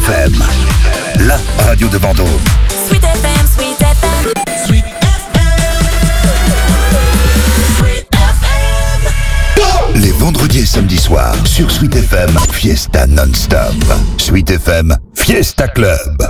FM, la radio de Vendôme. Sweet FM, Sweet FM. Sweet FM. Les vendredis et samedis soirs sur Sweet FM, Fiesta non-stop. Sweet FM, Fiesta Club.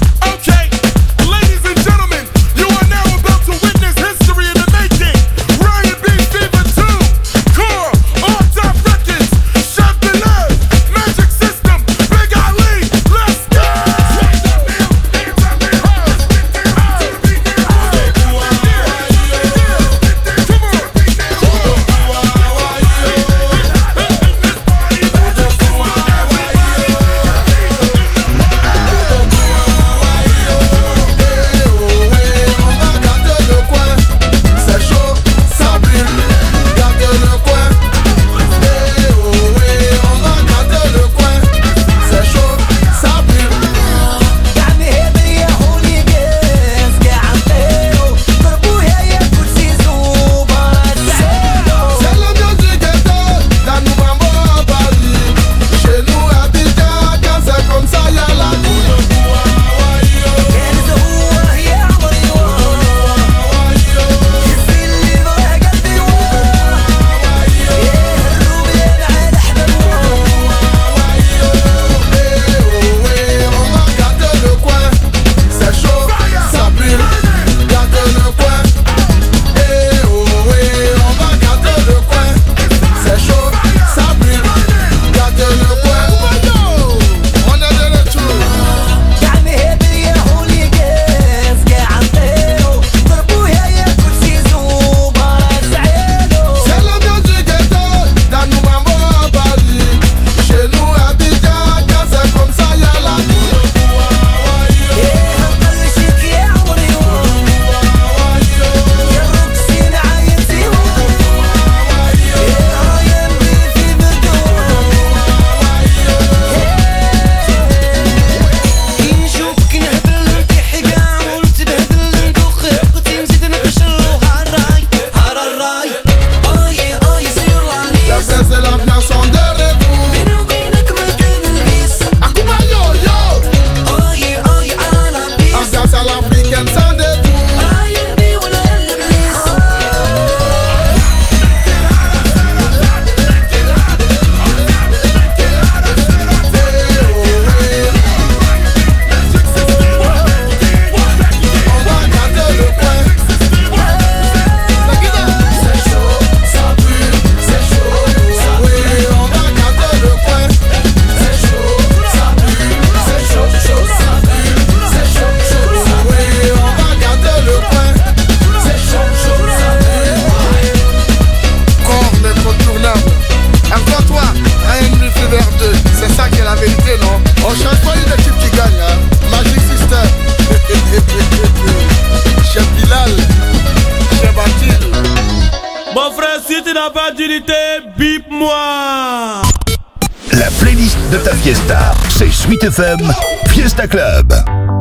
La playlist de ta fiesta, c'est Sweet FM Fiesta Club.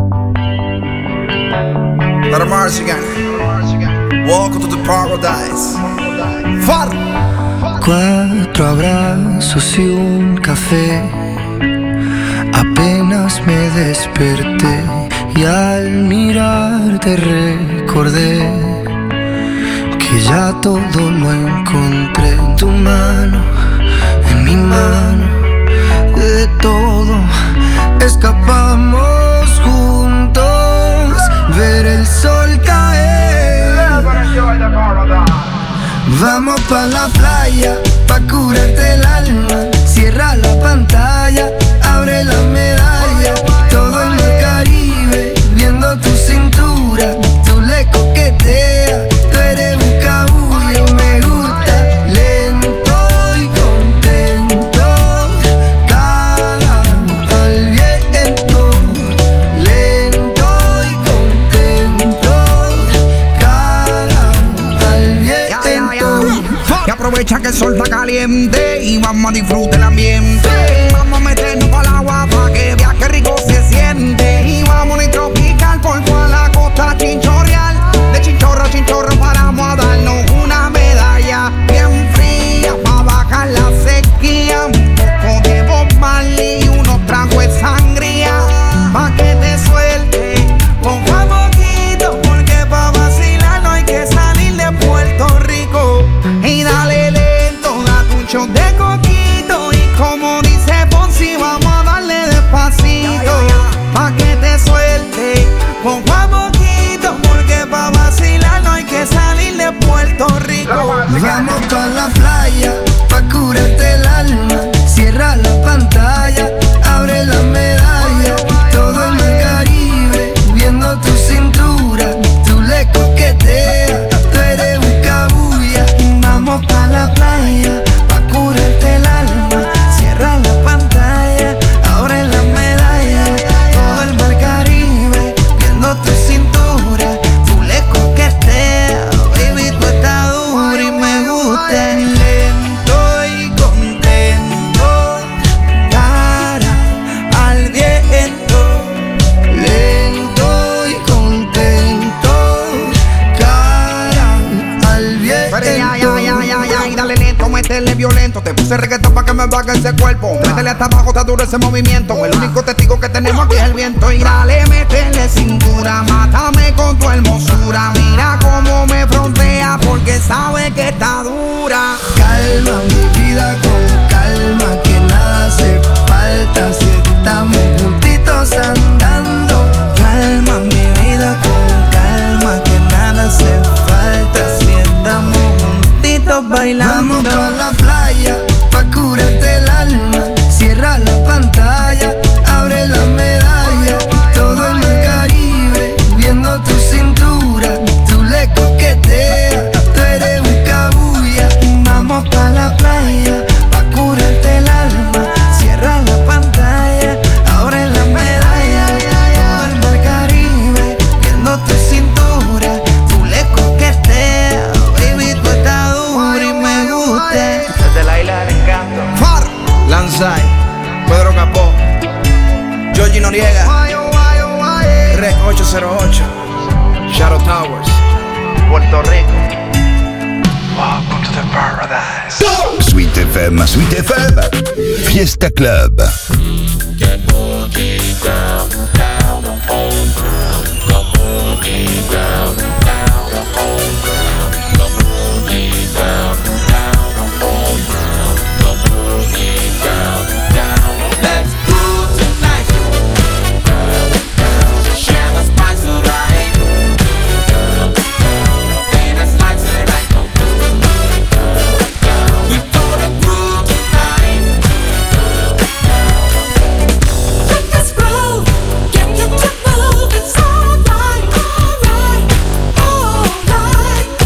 Let 'em march again. Welcome to the paradise. Far. 4 abrazos y un café. Apenas me desperté y al mirarte recordé que ya todo lo encontré en tu mano, en mi mano. De todo escapamos juntos, ver el sol caer. Vamos pa' la playa, pa' curarte el alma. Cierra la pantalla, abre la medalla. Todo en el Caribe, viendo tu cintura. Tú le coqueteas, tú eres un cabullo. Me gusta lento y contento. Caga al viento, lento y contento. Caga al viento. Y aprovecha que el sol está caliente y vamos a disfrutar el ambiente. Vamos a meternos pa'l agua pa' que veas que rico se siente. Y vamos a tropical por toda la costa chinchorreal. De chinchorro a chinchorro paramos a darnos una medalla bien fría pa' bajar la sequía. Un poco de Bob Marley y unos tragos de sangría. shot de coquito y como dice Fonsi, vamos a darle despacito pa' que te suelte poco a poquito, porque pa' vacilar no hay que salir de Puerto Rico. Vamos pa' la playa, pa' curarte el alma. Cierra la pantalla, abre la medalla. Todo en el Caribe, viendo tu cintura. Tú le coqueteas, tú eres un cabuya. Vamos pa' la playa, pa' curarte el alma. Cierra la pantalla, abre la medalla. Todo el mar Caribe, viendo tu cintura. Tú le coqueteas, baby, tú estás dura y me gusta. Lento y contento, cara al viento. Lento y contento, cara al viento. Pero ya, y dale lento, métele violento. Te puse reggaetón pa' que me baje ese cuerpo. Métele hasta abajo, está duro ese movimiento. El único testigo que tenemos aquí es el viento. Y dale, métele cintura, mátame con tu hermosura. Mira cómo me frontea porque sabe que está dura. Calma mi vida con calma, que nada hace falta si estamos juntitos andando. Calma mi vida con calma, que nada hace falta si estamos juntitos bailando. Vamos pa' la playa, pa' curarte el alma. Cierra la pantalla, abre la medalla. Todo en el Caribe, viendo tu cintura. Tú le coqueteas, tú eres un cabuya. Vamos pa' la playa, pa' curarte el alma. Cierra la pantalla, abre la medalla. Todo el mar Caribe, viendo tu cintura. Tú le coqueteas, baby, tú estás dura y me gusta. Desde la isla del encanto. Far, Lanzai, Pedro Capó, Georgie Noriega, Rec 808, Shadow Towers, Puerto Rico. Welcome to the paradise. Sweet FM, Fiesta Club. Let's groove tonight. Share the spice of life. And it's like tonight. We gonna groove tonight. Let us groove. Get you to move. It's alright, alright, alright.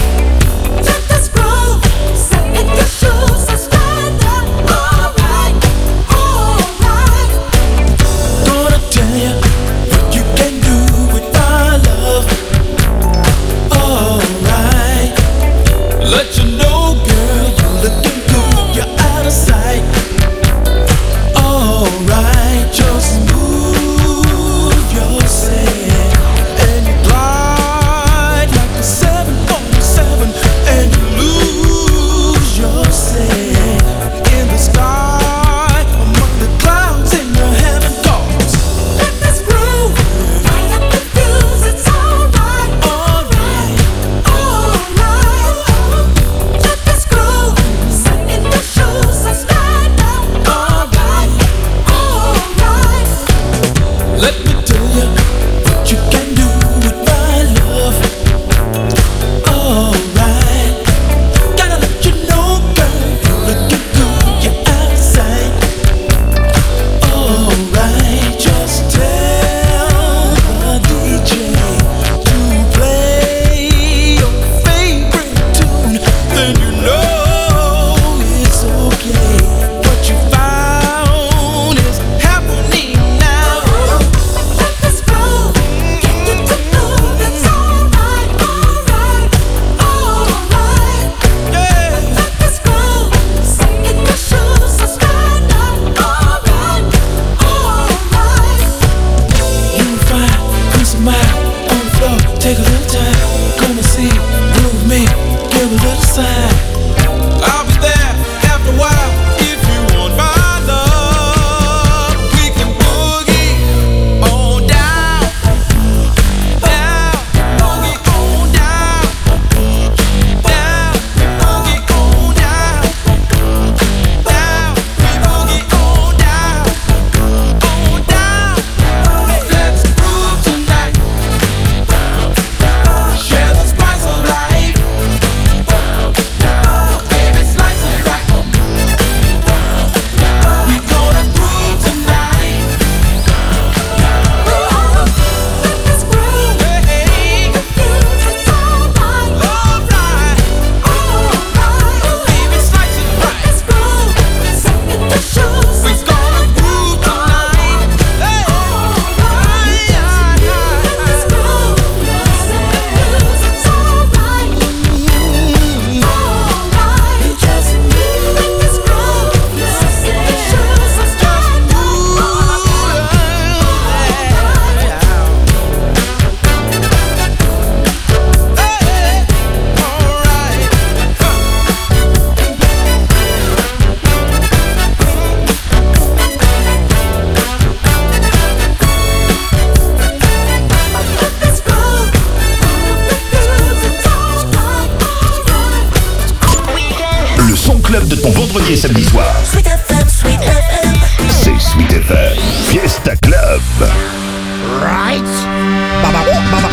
samedi soir. Sweet FM, Sweet FM. C'est Sweet FM Fiesta Club. Right? Baba, baba.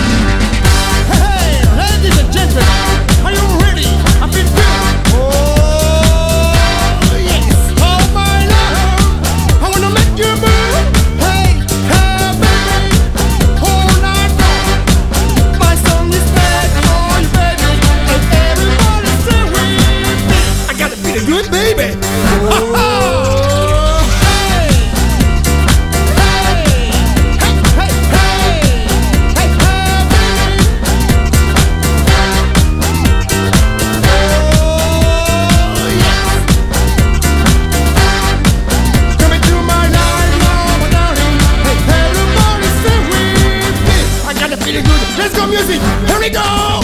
Hey, ladies and gentlemen, are you ready? I've been built. Oh, yes. Oh, my love, I wanna make you move. Hey, hey, baby, all night long. My song is made for you, baby, and everybody say with me. I gotta be the good baby. Let's go music, here we go!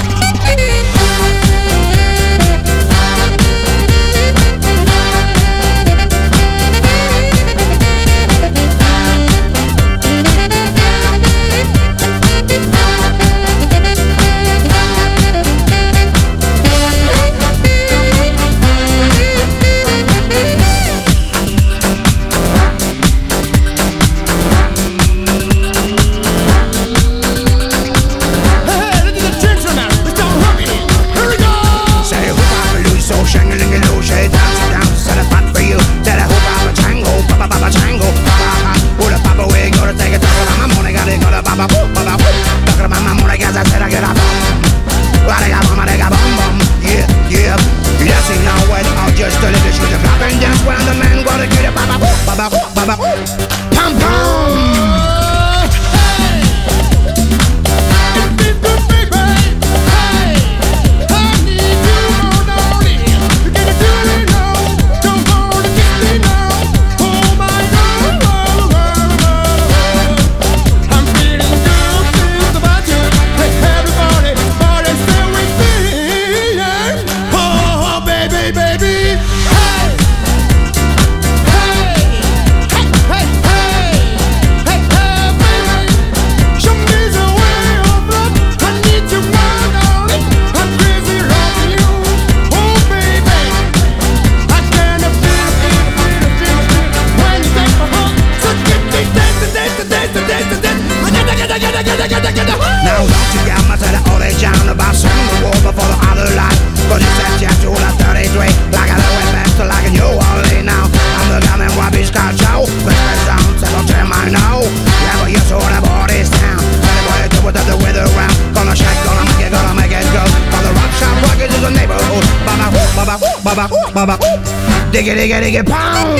Baba, digga, digga, digga, pound!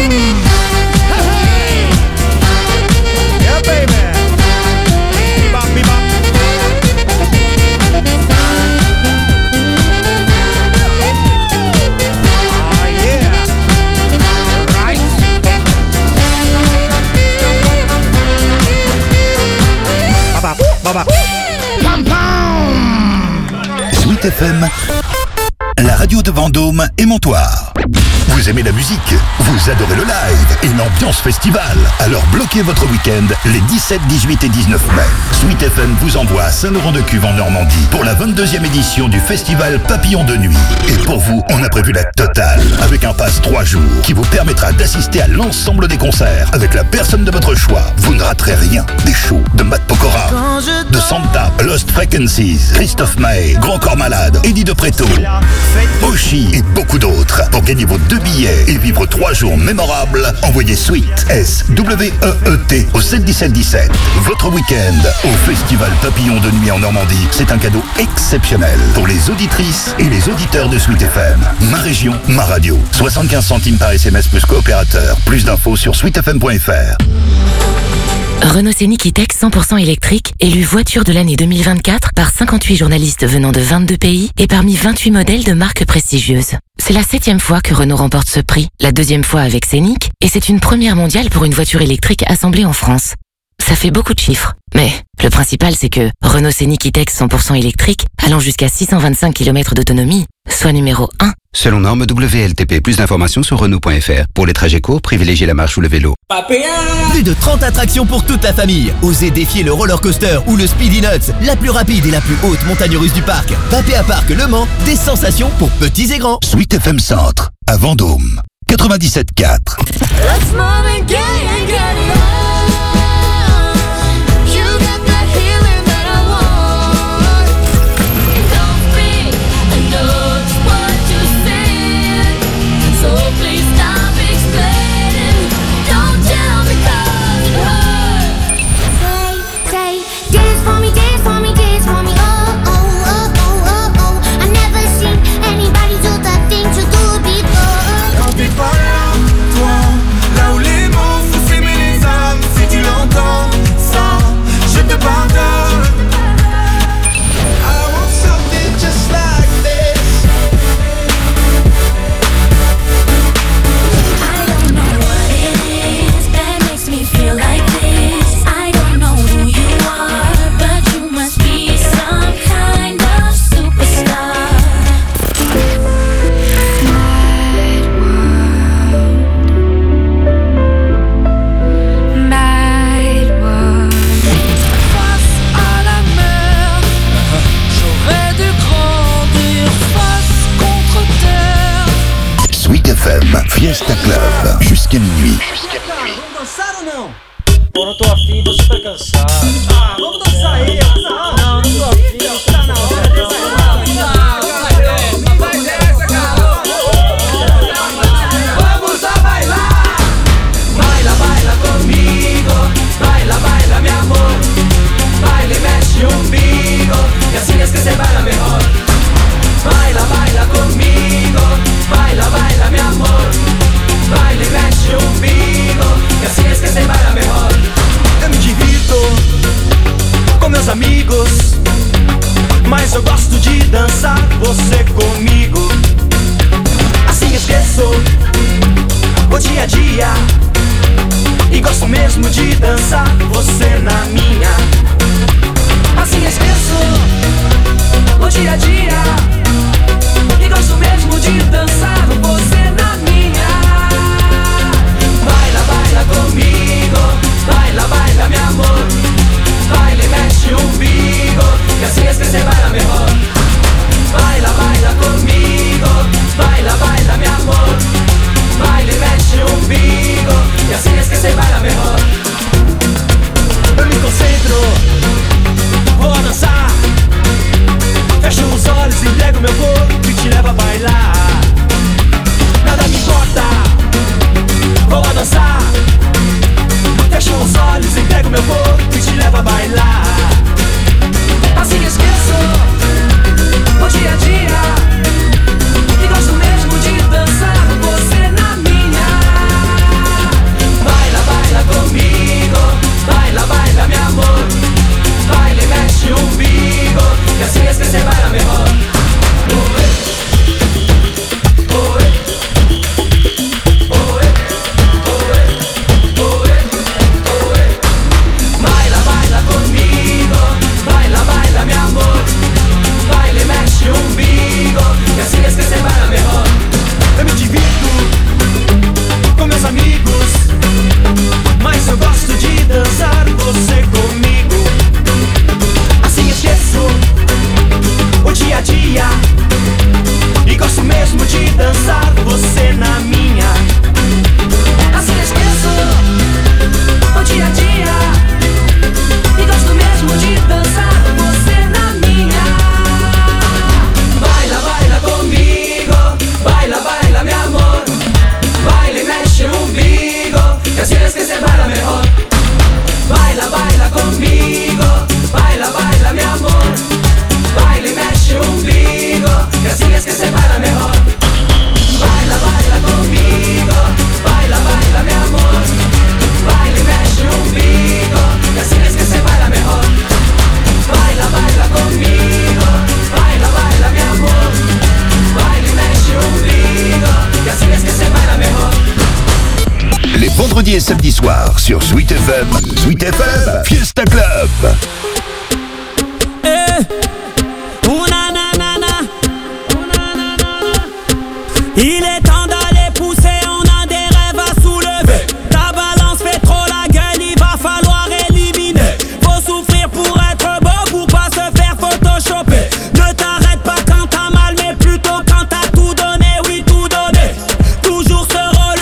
Hey! Yeah, baby! Bebop, bebop! Oh, yeah! Right? Baba, baba! Pam, pam! Sweet FM, la radio de Vendôme et Montoire. Vous aimez la musique, vous adorez le live et l'ambiance festival. Alors bloquez votre week-end les 17, 18 et 19 mai. Sweet FM vous envoie à Saint-Laurent-de-Cuve en Normandie pour la 22e édition du festival Papillon de Nuit. Et pour vous, on a prévu la totale avec un pass 3 jours qui vous permettra d'assister à l'ensemble des concerts avec la personne de votre choix. Vous ne raterez rien. Des shows de Matt Pokora, de Santa, Lost Frequencies, Christophe Maé, Grand Corps Malade, Eddie de Preto, Oshi et beaucoup d'autres. Pour gagner vos 2 billets et vivre 3 jours mémorables, envoyez Sweet S-W-E-E-T au 71717. Votre week-end au Festival Papillon de Nuit en Normandie, c'est un cadeau exceptionnel pour les auditrices et les auditeurs de Sweet FM. Ma région, ma radio. 75 centimes par SMS plus coopérateur. Plus d'infos sur sweetfm.fr. Renault Scénic E-Tech 100% électrique, élu voiture de l'année 2024 par 58 journalistes venant de 22 pays et parmi 28 modèles de marques prestigieuses. C'est la 7e fois que Renault remporte ce prix, la 2e fois avec Scénic, et c'est une première mondiale pour une voiture électrique assemblée en France. Ça fait beaucoup de chiffres, mais le principal c'est que Renault Scénic E-Tech 100% électrique, allant jusqu'à 625 km d'autonomie, soit numéro 1. Selon norme WLTP, plus d'informations sur Renault.fr. Pour les trajets courts, privilégiez la marche ou le vélo. Plus de 30 attractions pour toute la famille. Osez défier le roller coaster ou le Speedy Nuts, la plus rapide et la plus haute montagne russe du parc. Papé à Parc Le Mans, des sensations pour petits et grands. Sweet FM Centre, à Vendôme. 97.4. Let's move and get it on. You got the healing that I want. Don't be, I know it's what you said. So please stop explaining. Don't tell me 'cause it hurts. Say, dance for me, dance for me, dance for me. Oh, oh, oh, oh, oh, oh. I never seen anybody do the things you do before. Quand t'es pas là, toi, là où les mots font s'aimer les âmes. Si tu l'entends, ça, je te pardonne. I want something just like this. I don't know what it is that makes me feel like this. I don't know who you are, but you must be some kind of superstar. Mad world. Face à la mer, j'aurais dû grandir face contre terre. Sweet FM, Fiesta Club, jusqu'à minuit. Vamos dançar ou não? Pô, não tô afim, tô super cansado. Ah, vamos dançar aí. Não, não tô afim. Tá na hora. Vamos a bailar. Baila, baila conmigo. Baila, baila, mi amor. Baila y mexe o umbigo. Y así es que se baila mejor. Baila, baila conmigo. Baila, baila, mi amor. Baila y mexe o umbigo. Y así es que se baila mejor. Eu me divirto com meus amigos, mas eu gosto de dançar você comigo. Assim esqueço o dia a dia e gosto mesmo de dançar você na minha. Assim esqueço o dia a dia e gosto mesmo de dançar você na minha. Baila, baila comigo. Baila, baila, mi amor. Baila y mexe o umbigo. Y así es que se baila mejor. Baila, baila conmigo. Baila, baila, mi amor. Baila y mexe o umbigo. Y así es que se baila mejor. Eu me concentro, vou a dançar. Fecho os olhos, entrego meu corpo e te levo a bailar. Nada me importa, vou a dançar. Fecho os olhos, entrego meu corpo e te levo a bailar. Assim esqueço o dia a dia e gosto mesmo de dançar você na minha. Baila, baila comigo. Baila, baila, mi amor. Baila y mexe o umbigo. Y así es que se baila mejor. Baila, baila conmigo. Baila, baila, mi amor. Baila y mexe o umbigo. Y así es que se baila mejor. Eu me divirto com meus amigos, mas eu gosto de dançar você comigo. Assim esqueço o dia a dia e gosto mesmo de dançar você na minha. Assim esqueço o dia a dia e gosto mesmo de dançar você na minha. Baila, baila comigo. Baila, baila, mi amor. Baila y mexe o umbigo. Y así es que se baila mejor. Baila, baila conmigo. Baila, baila, mi amor. Baila y mexe o umbigo. Y así es que se baila mejor. Baila, baila conmigo. Baila, baila, mi amor. Baila y mexe o umbigo. Y así es que se baila mejor. Baila, baila conmigo. Baila, baila, mi amor. Baila y mexe o umbigo. Y así es que se baila mejor. Les vendredis et samedis soirs sur Sweet FM, Fiesta Club. Il est temps d'aller pousser, on a des rêves à soulever. Ta balance fait trop la gueule, il va falloir éliminer. Faut souffrir pour être beau, pour pas se faire photoshopper. Ne t'arrête pas quand t'as mal, mais plutôt quand t'as tout donné, oui tout donné. Toujours se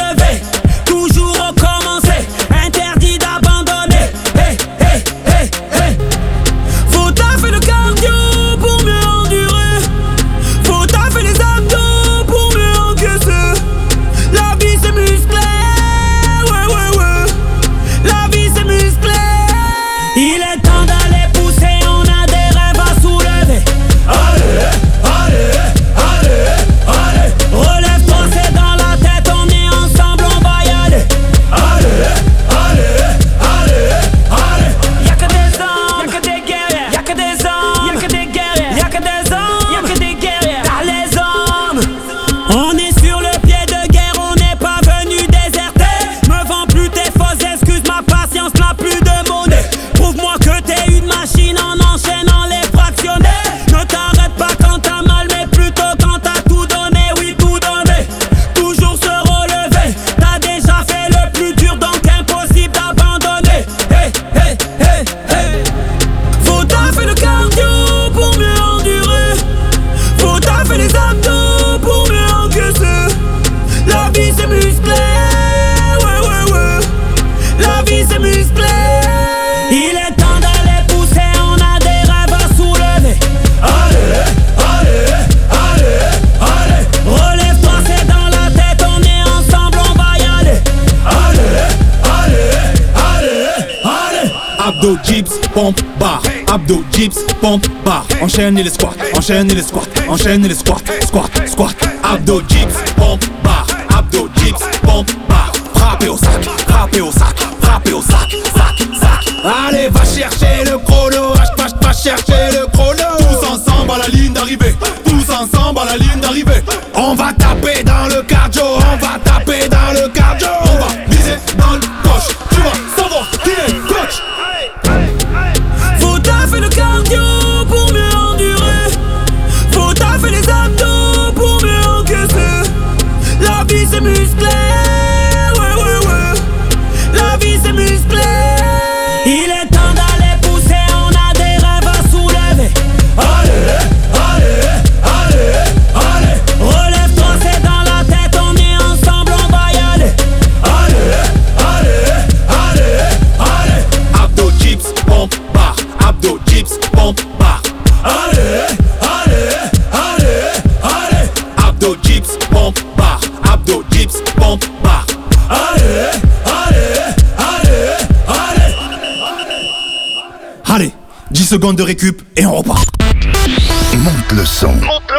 Abdo, dips, pompe, barre. Abdo, dips, pompe, barre. Enchaînez les squats, enchaînez les squats, enchaînez les squats, squat, squat. Abdo, dips, pompe, barre. Abdo, dips, pompe, barre. Frappez au sac, frappez au sac, frappez au sac, sac, sac. Allez, va chercher le chrono, va chercher le chrono. Tous ensemble à la ligne d'arrivée, tous ensemble à la ligne d'arrivée. On va taper dans le cardio, on va taper dans le cardio. On va viser dans le coche, tu vas savoir qui est coach. Faut taffer le cardio pour mieux endurer. Faut taffer les abdos pour mieux encaisser. La vie c'est musclé, ouais ouais ouais. La vie c'est musclé. Il est temps d'aller pousser, on a des rêves à soulever. Allez, allez, allez, allez. Relève-toi, c'est dans la tête, on est ensemble, on va y aller. Allez, allez, allez, allez. Abdo, dips, pompe, barre. Abdo, dips, pompe, barre. Allez, allez, allez, allez. Abdo, dips, pompe, barre. Abdo, dips, pompe, barre. Allez, allez, allez, allez. Allez, 10 secondes de récup et on repart. Monte le son.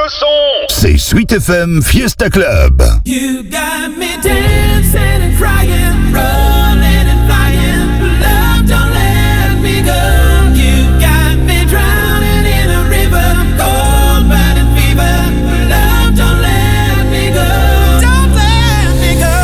C'est Sweet FM Fiesta Club. You got me dancing and crying, rolling and flying. Love, don't let me go. You got me drowning in a river, cold burning fever. Love, don't let me go. Don't let me go.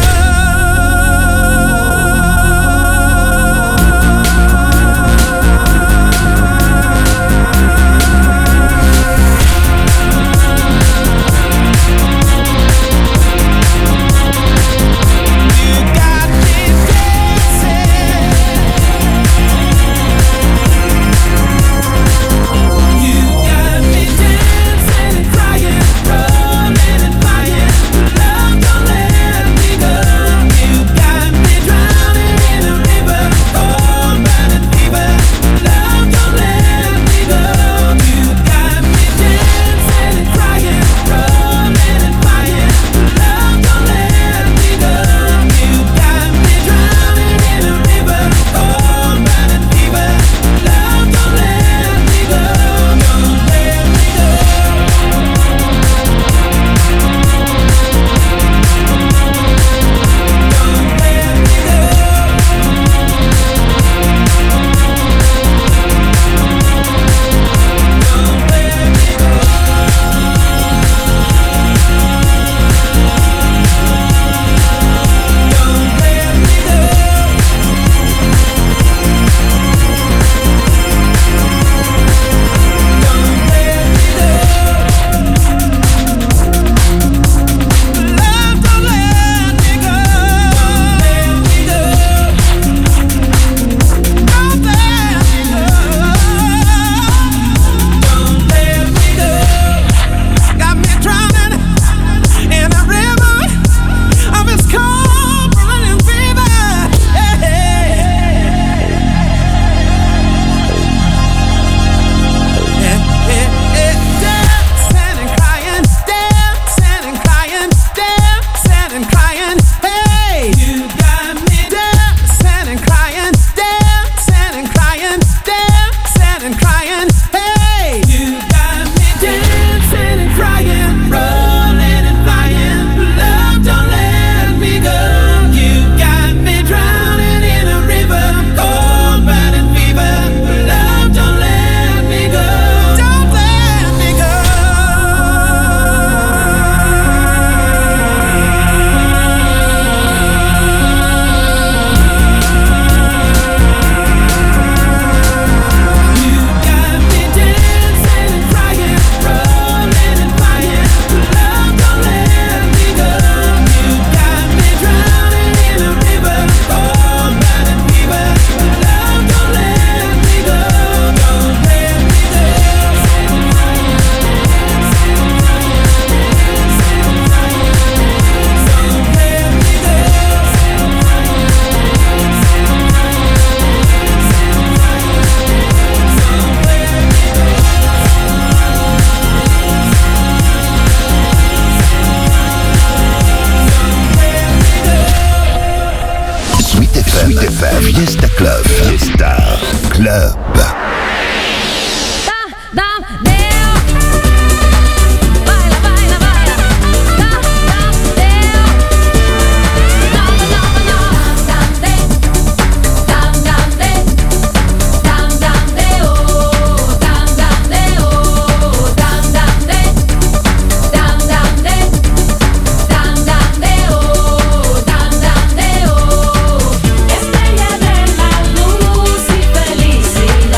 Fiesta Club. Fiesta club. Estrella de la luz y felicidad.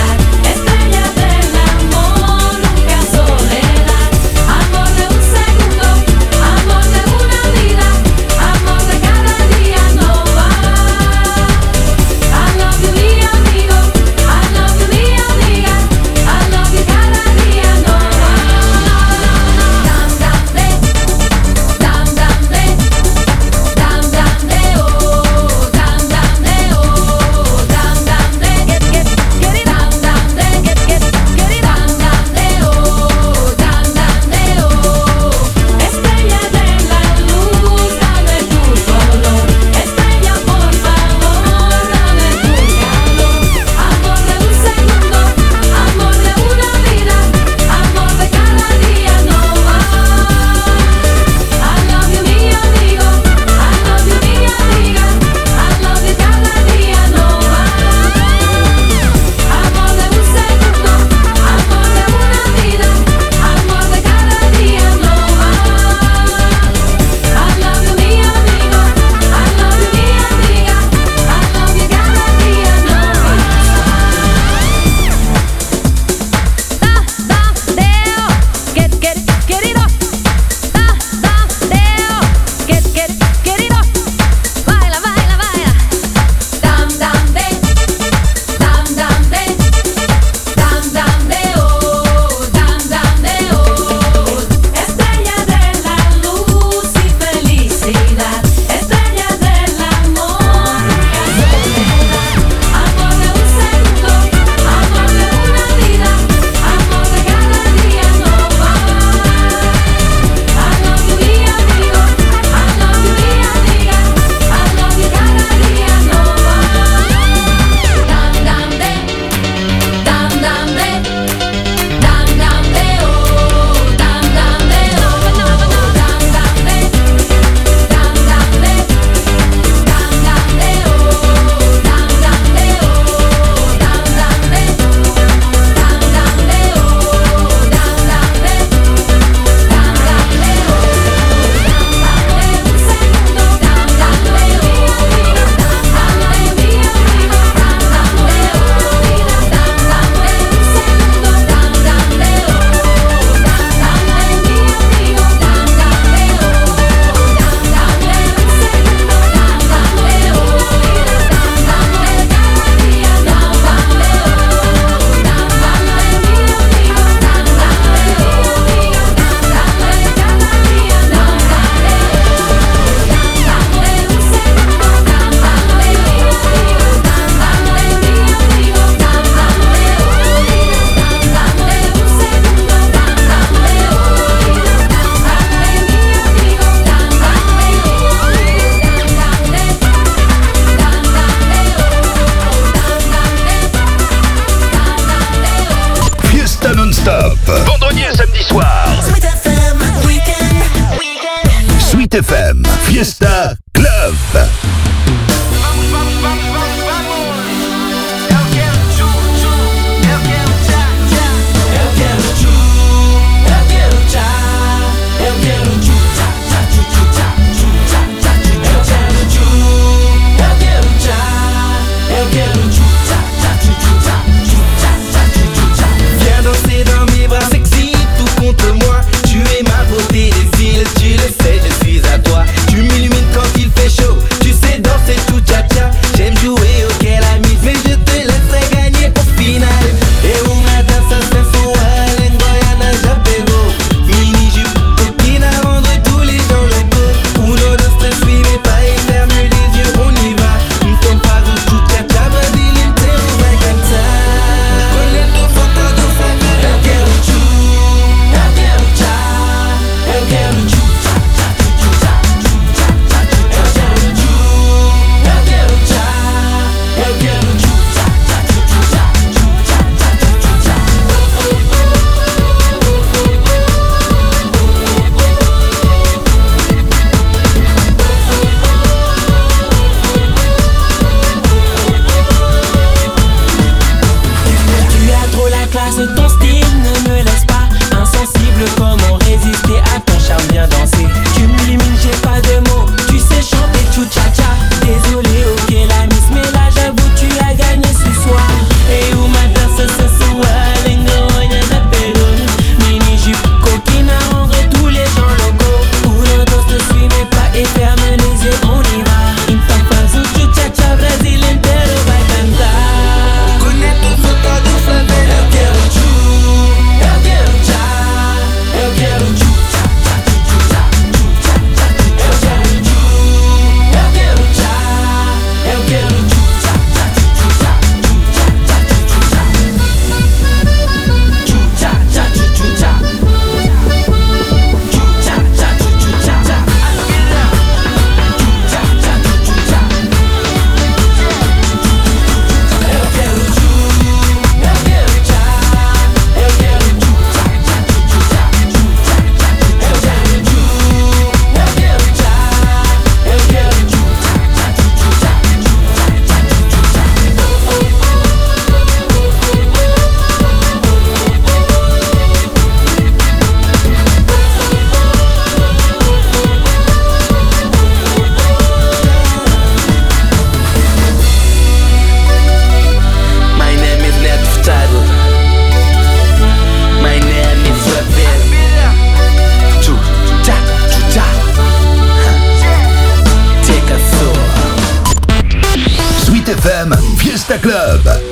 FM Fiesta Club.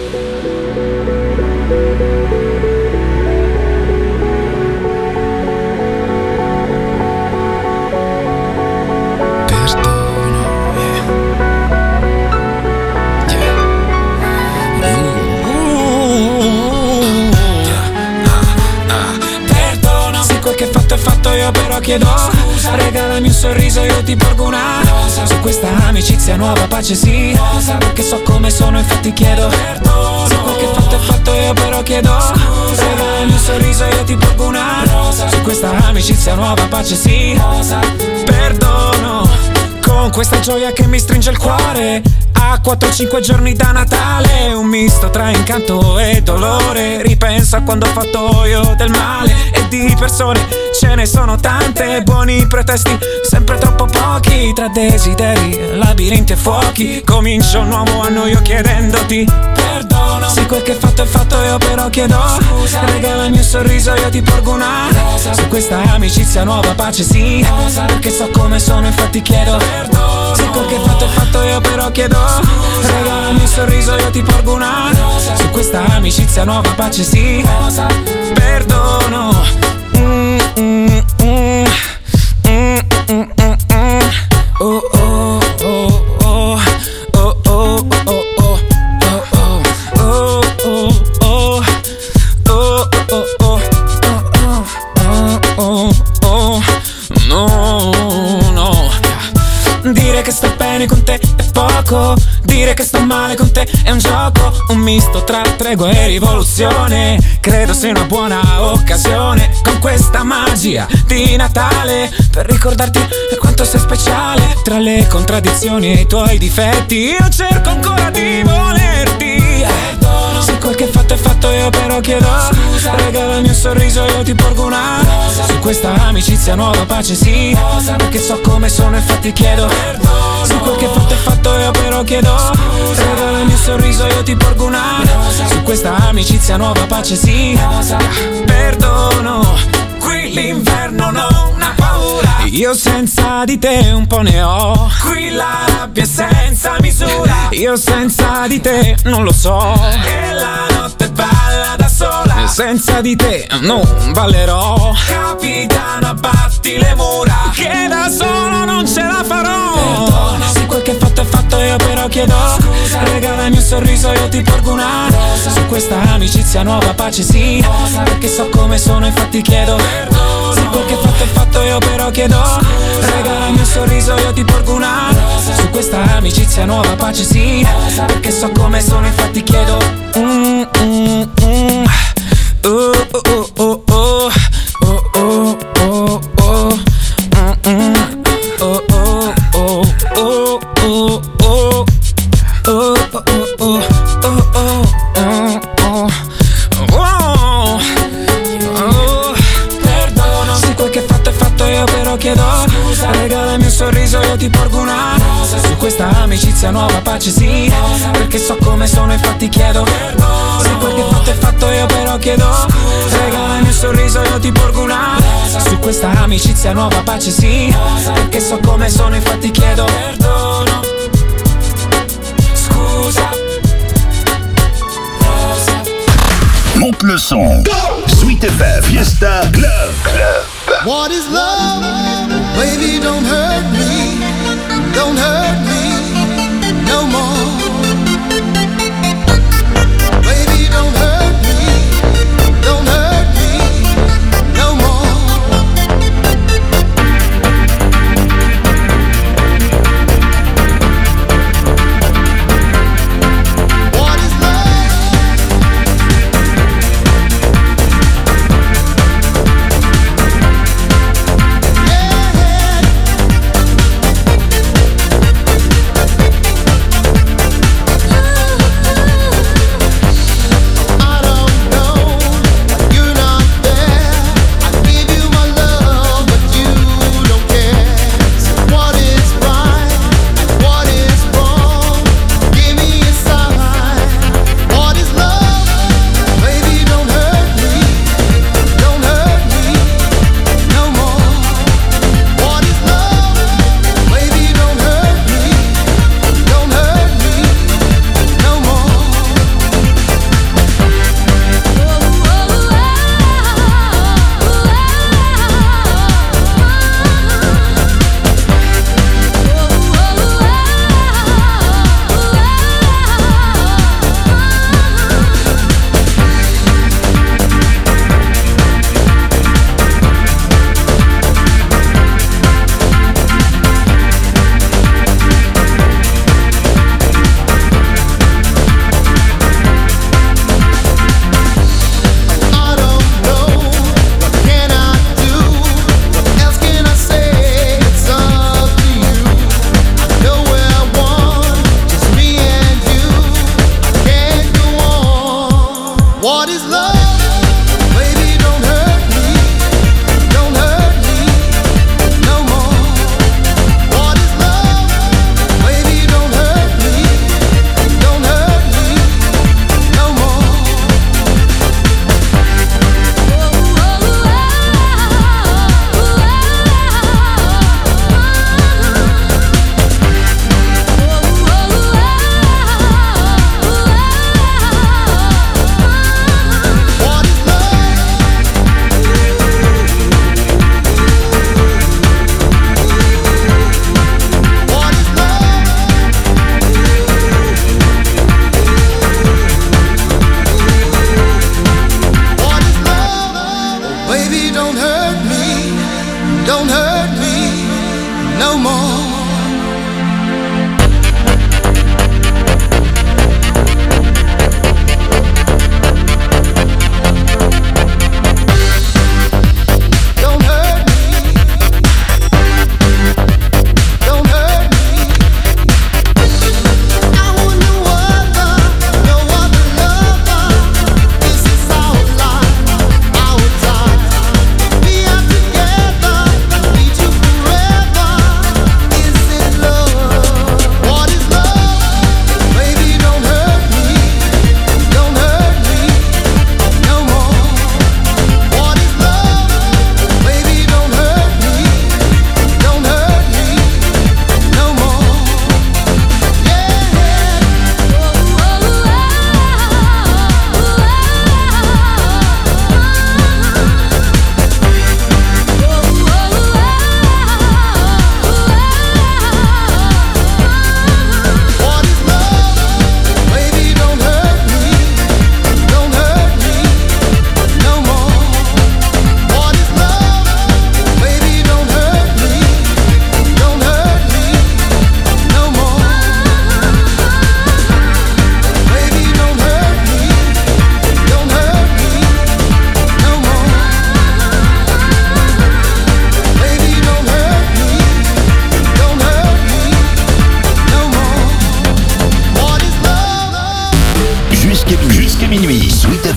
Io però chiedo scusa, regalami un sorriso, io ti porgo una rosa. Su questa amicizia nuova pace sì, rosa, perché so come sono, infatti chiedo perdono. Se quel che fatto è fatto, io però chiedo scusa, regalami un sorriso, io ti porgo una rosa. Su questa amicizia nuova pace sì, rosa, perdono. Con questa gioia che mi stringe il cuore, a 4-5 giorni da Natale, un misto tra incanto e dolore. Ripenso a quando ho fatto io del male, e di persone ce ne sono tante. Buoni pretesti, sempre troppo pochi. Tra desideri, labirinti e fuochi, comincio un nuovo anno io chiedendoti perdono. Se quel che fatto è fatto, io però chiedo scusa, regalami un sorriso, io ti porgo una rosa. Su questa amicizia nuova pace sì, rosa, perché so come sono, infatti chiedo perdono. Se quel che fatto è fatto, io però chiedo scusa, regalami un sorriso, io ti porgo una rosa. Su questa amicizia nuova pace sì, rosa, perdono. Oh oh oh oh oh oh oh oh oh oh oh no no. Dire che sto bene con te è poco, dire che sto male con te è un gioco, un misto tra tregua e rivoluzione. Credo sia una buona occasione, con questa magia di Natale, per ricordarti quanto sei speciale. Tra le contraddizioni e i tuoi difetti, io cerco ancora di volerti. Perdono. Se quel che fatto è fatto, io però chiedo scusa, regalami un sorriso, io ti porgo una rosa. Su questa amicizia nuova pace sì, rosa, perché so come sono, infatti chiedo perdono. Se quel che fatto è fatto, io però chiedo scusa, regalami un sorriso, io ti porgo una rosa. Su questa amicizia nuova pace sì, rosa, perdono. Qui l'inverno non ha paura, io senza di te un po' ne ho. Qui la rabbia è senza misura, io senza di te non lo so. E la notte balla da sola, senza di te non ballerò. Capitano, abbatti le mura, che da solo non ce la farò. Perdono. Se quel che fatto è fatto, io però chiedo scusa, regalami un sorriso, io ti porgo una rosa. Su questa amicizia nuova pace sì, rosa, perché so come sono, infatti chiedo perdono. Se quel che fatto è fatto, io però chiedo scusa, regalami un sorriso, io ti porgo una rosa. Su questa amicizia nuova pace sì, rosa, perché so come sono, infatti chiedo perdono. Se quel che fatto è fatto, io però chiedo scusa, regalami un sorriso, io ti porgo una rosa. Su questa amicizia nuova pace sì, rosa, perché so come sono, infatti chiedo perdono. Se quel che fatto è fatto, io però chiedo scusa, regalami un sorriso, io ti porgo una rosa. Su questa amicizia nuova pace sì, rosa, perché so come sono, infatti chiedo perdono. Scusa, rosa. Monte le son. Sweet FM Fiesta Club. What is love? Baby, don't hurt me. Don't hurt me no more. Baby, don't hurt me. Don't hurt me no more. What is love?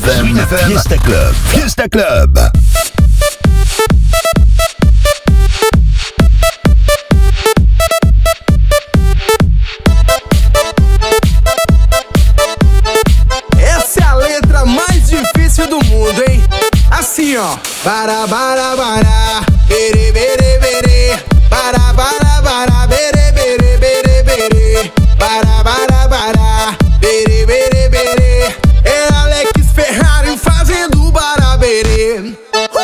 FM, Fiesta Club. Fiesta Club. Essa é a letra mais difícil do mundo, hein? Assim, ó. Bara, bara, bara. Bere, bere, bere. Bara, bara, bara. Bere, bere, bere, bere. Bara, bara, bara. Bere, bere, bere. É Alex Ferrari fazendo baraberê.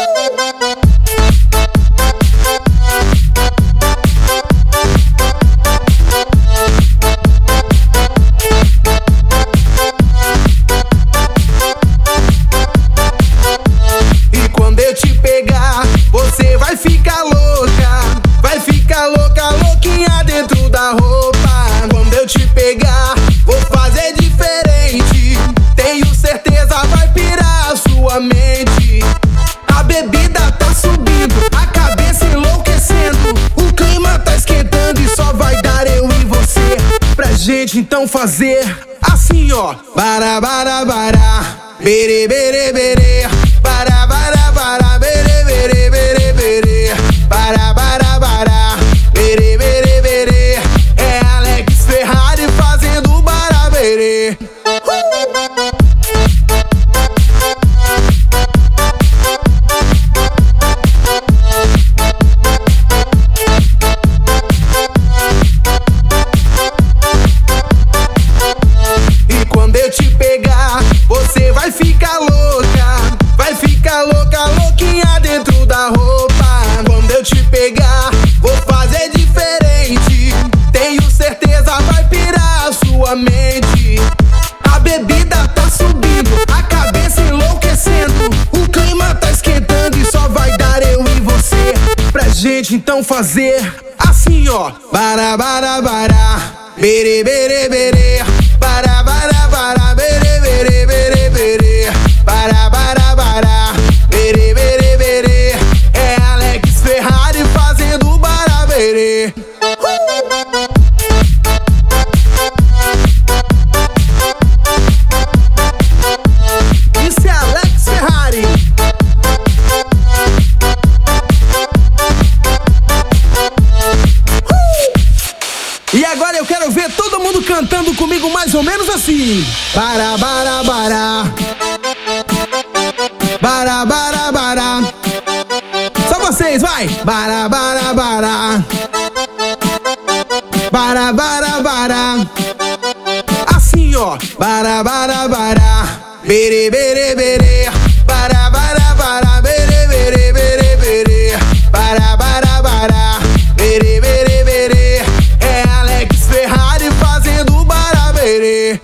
E quando eu te pegar, você vai ficar louca. Vai ficar louca, louquinha dentro da roupa. Quando eu te pegar, vou fazer diferente. Tenho certeza vai pirar a sua mente. A bebida tá subindo, a cabeça enlouquecendo. O clima tá esquentando e só vai dar eu e você. Pra gente então fazer assim, ó. Bara, bara, bara. Bere, bere, bere. Bara, bara, bara. Bere, bere, bere, bere. Bara, bara, bara. Bere, bere, bere. É Alex Ferrari fazendo baraberê. E quando eu te pegar, você vai ficar louca. Vai ficar louca, louquinha dentro da roupa. Quando eu te pegar, vou fazer diferente. Tenho certeza vai pirar a sua mente. A bebida tá subindo, a cabeça enlouquecendo. O clima tá esquentando e só vai dar eu e você. Pra gente então fazer assim, ó. Bara, bara, bara. Bere, bere, bere. Bara, bara, bara. Bere, bere, bere, bere. Bara, bara, bara. Bere, bere, bere. É Alex Ferrari fazendo baraberê. Isso é Alex Ferrari. E agora eu quero ver todo mundo cantando comigo mais ou menos assim. Bara, bara, bara. Bara, bara, bara. Só vocês, vai. Bara, bara, bara. Bara, bara, bara. Assim, ó. Bara, bara, bara. Bere, bere, bere. Bara, bara, bara. Bere, bere, bere, bere. Bara, bara, bara. Bere, bere, bere. É Alex Ferrari fazendo baraberê.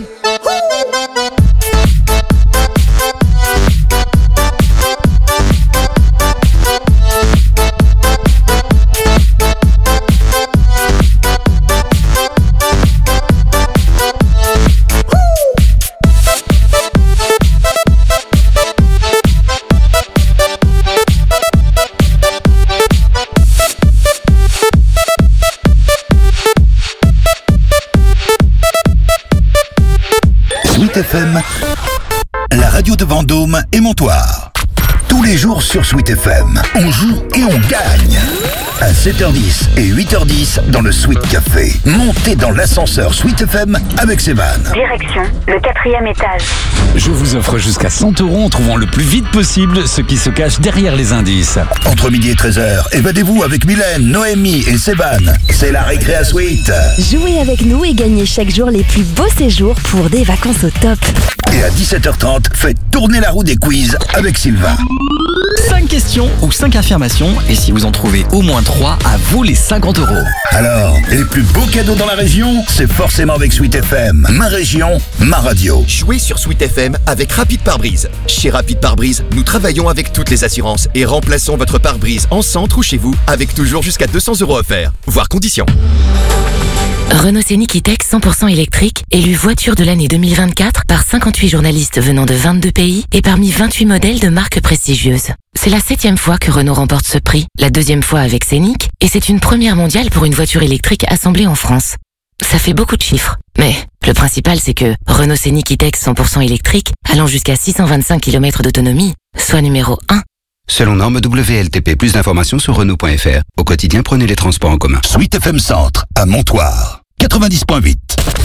Sweet FM, la radio de Vendôme et Montoire. Tous les jours sur Sweet FM, on joue et on gagne. À 7h10 et 8h10 dans le Sweet Café. Montez dans l'ascenseur Sweet FM avec Sévan. Direction le 4e étage. Je vous offre jusqu'à 100 € en trouvant le plus vite possible ce qui se cache derrière les indices. Entre midi et 13h, évadez-vous avec Mylène, Noémie et Sévan. C'est la récré à Sweet. Jouez avec nous et gagnez chaque jour les plus beaux séjours pour des vacances au top. Et à 17h30, faites tourner la roue des quiz avec Sylvain. 5 questions ou 5 affirmations, et si vous en trouvez au moins 3, à vous les 50 €. Alors, les plus beaux cadeaux dans la région, c'est forcément avec Sweet FM. Ma région, ma radio. Jouez sur Sweet FM avec Rapide Pare-Brise. Chez Rapide Pare-Brise, nous travaillons avec toutes les assurances et remplaçons votre pare-brise en centre ou chez vous avec toujours jusqu'à 200 € offerts. Voir conditions. Renault Scénic E-Tech 100% électrique, élu voiture de l'année 2024 par 58 journalistes venant de 22 pays et parmi 28 modèles de marques prestigieuses. C'est la 7e fois que Renault remporte ce prix, la 2e fois avec Scénic, et c'est une première mondiale pour une voiture électrique assemblée en France. Ça fait beaucoup de chiffres, mais Le principal, c'est que Renault Scénic E-Tech 100% électrique, allant jusqu'à 625 km d'autonomie, soit numéro 1. Selon norme WLTP, plus d'informations sur Renault.fr. Au quotidien, prenez les transports en commun. Sweet FM Centre, à Montoire, 90.8.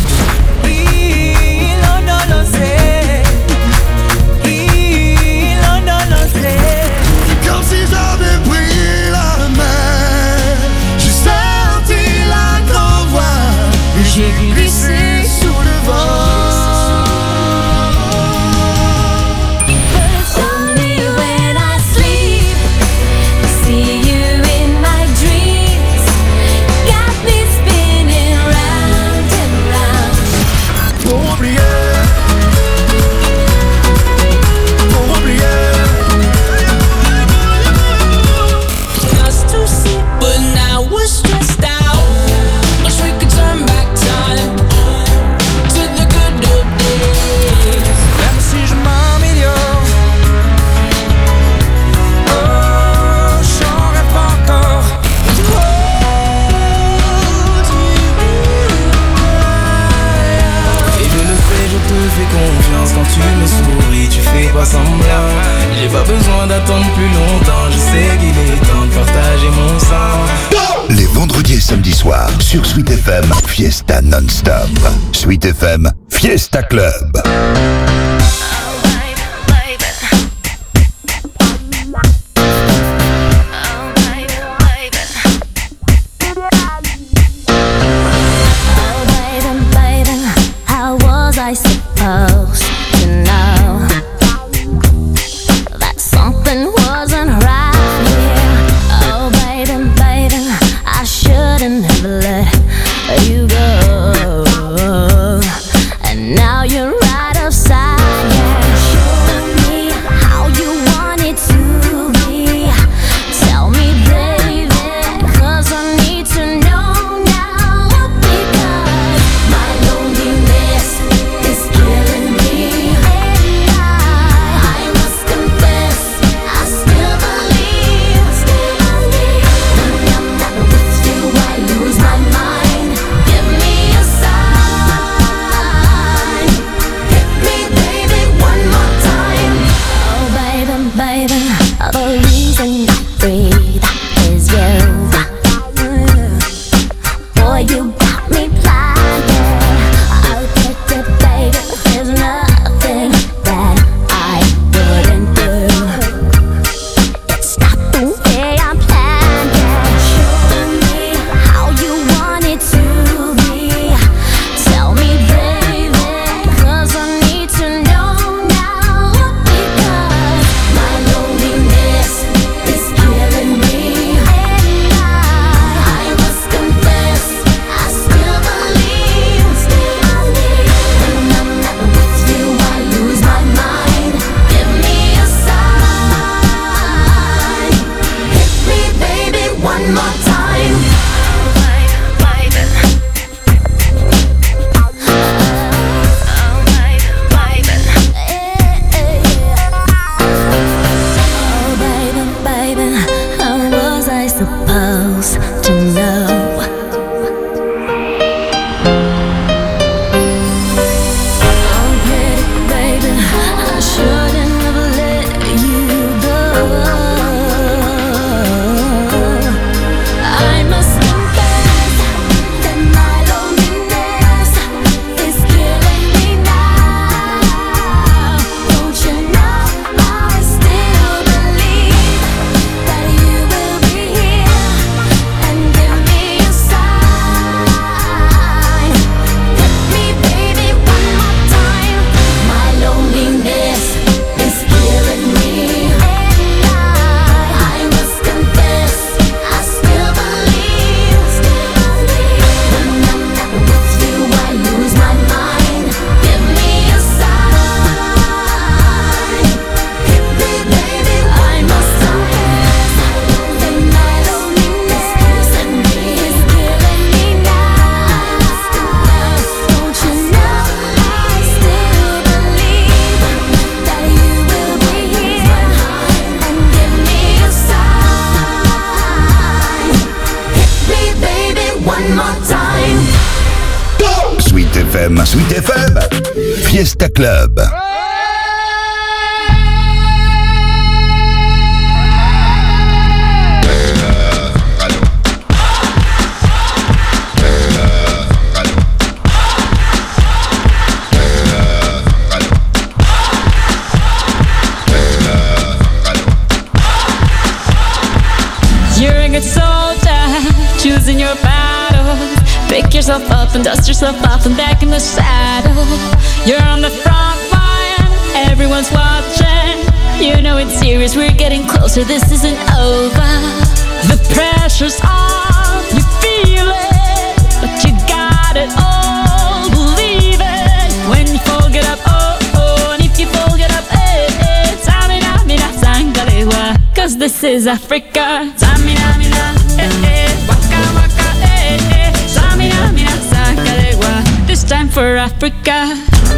Comme si j'avais pris la main, j'ai senti la grande voix et j'ai glissé sous le vent. Tu me souris, tu fais pas semblant. J'ai pas besoin d'attendre plus longtemps. Je sais qu'il est temps de partager mon sang. Les vendredis et samedis soirs, sur Sweet FM, Fiesta non-stop. Sweet FM, Fiesta Club. I suppose to know that something wasn't right here. Oh baby, baby, I shouldn't have let you go. And now you're right upside FM. Sweet FM, Fiesta Club. You're a good soldier, choosing your battles. Pick yourself up and dust yourself off and back in the saddle. You're on the front line, everyone's watching. You know it's serious, we're getting closer, this isn't over. The pressure's on, you feel it, but you got it all, believe it. When you fall, get up, oh, oh, and if you fall, get up, eh, eh. Samina, mina, sangalewa, 'cause this is Africa. Samina, mina, eh, eh, waka, waka, eh, eh. Samina, mina, sangalewa, this time for Africa.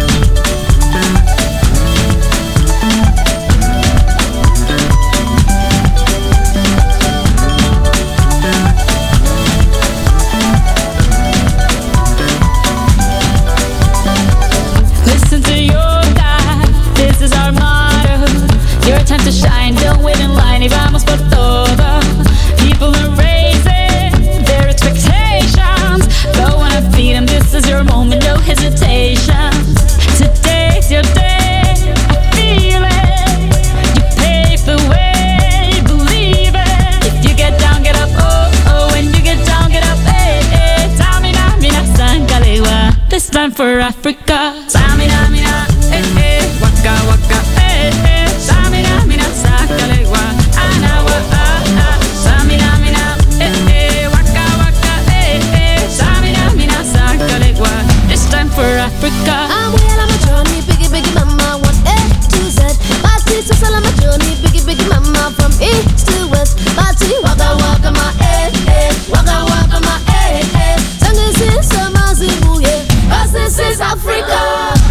Listen to your God, this is our motto. Your time to shine, don't wait in line, y vamos por todo. People are raising their expectations. Go on and feed them, this is your moment, no hesitation. Today's your day, I feel it. You pave the way, believe it. If you get down, get up, oh, oh. When you get down, get up, eh, eh. Samina, mina, sangalewa, this time for Africa. Samina, mina, eh, eh. Waka, waka, eh, eh. Samina, mina, sangalewa, anawa, ah, ah. Samina, mina, eh, eh. Waka, waka, eh, eh. Samina, mina, sangalewa, this time for Africa. I'm well on my journey, biggie, biggie, mama, 1 A to Z. Party to sell on my journey, biggie, biggie, mama, from east to west. Party, waka, waka, my eh, eh. Waka, waka, my eh, eh. Tango, sin, sama, zibu, yeah. 'Cause this is Africa.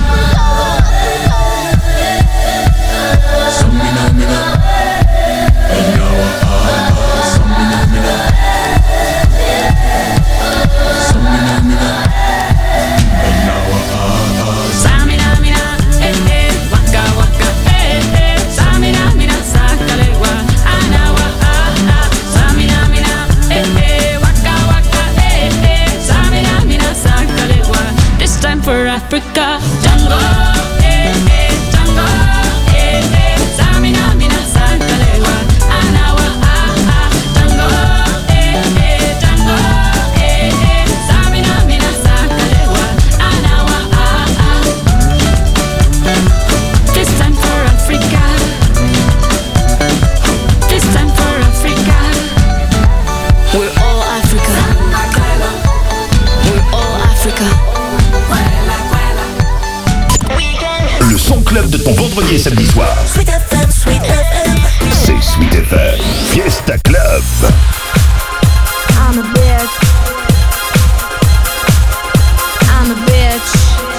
Samina, mina, anawa, ah, ah. Samina, mina, samina, mina, anawa, ah, ah. Samina, mina, eh, eh. Waka, waka, eh, eh. Samina, mina, sangalewa, anawa, ah, ah. Samina, mina, eh, eh. Waka, waka, eh, eh. Samina, mina, sangalewa, this time for Africa. Tango, eh, eh. Tango, eh, eh. Samina, mina, sangalewa, anawa, ah, ah. Tango, eh, eh. Tango, eh, eh. Samina, mina, sangalewa, anawa, ah, ah. This time for Africa. This time for Africa. We're all Africa. We're all Africa. Le son club de ton vendredi et samedi soir. Sweet FM, Sweet FM. C'est Sweet FM, Fiesta Club. I'm a bitch. I'm a bitch.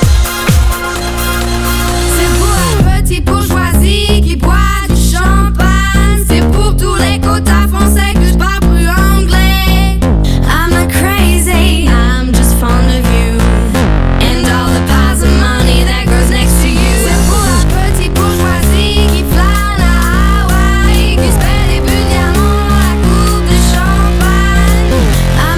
C'est pour un petit bourgeoisie qui boit du champagne. C'est pour tous les quotas français que je parle plus anglais. I'm not crazy, I'm just fond of you. And all the piles of money that goes next to you. C'est pour la petite bourgeoisie qui flâne à Hawaï, qui se fait des bulles diamants à coupe de champagne.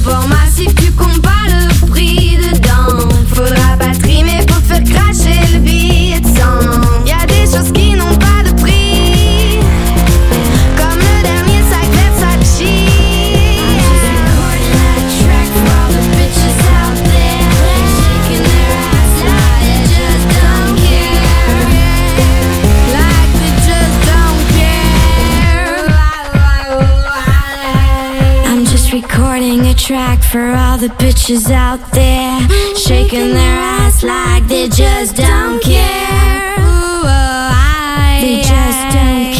port massif, tu comptes pas le prix dedans. Faudra pas trimer pour te faire cracher le billet de sang. Y'a des choses qui n'ont pas de prix, comme le dernier sac Versace. Recording a track for all the bitches out there, shaking their ass like they just don't care. Ooh, they just don't care.